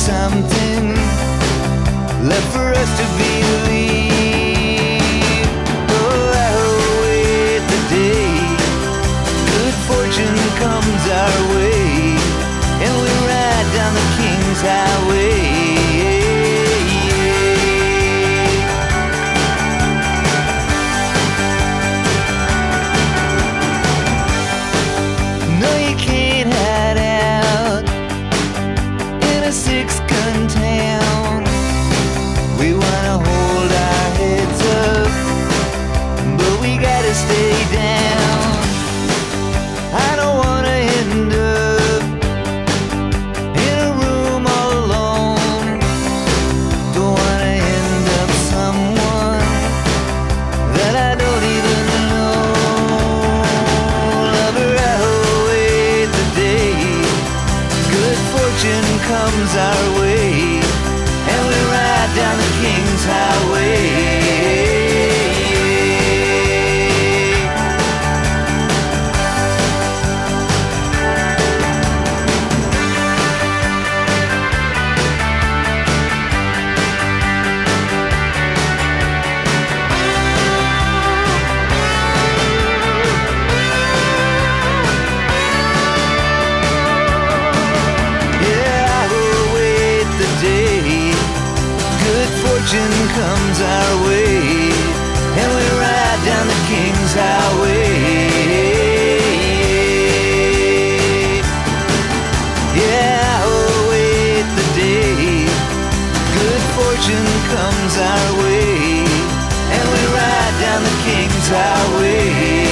something left for us to believe. Oh, I await the day good fortune comes our way, and we ride down the King's Highway. No, you can't hide out in a six-gun town. We wanna hold our heads up, but we gotta stay down. I don't wanna end up in a room all alone. Don't wanna end up someone that I don't even know. Lover, I await the day good fortune comes our way, and we ride down the King's Highway. Fortune comes our way, and we ride down the King's Highway. Yeah, I await the day good fortune comes our way, and we ride down the King's Highway.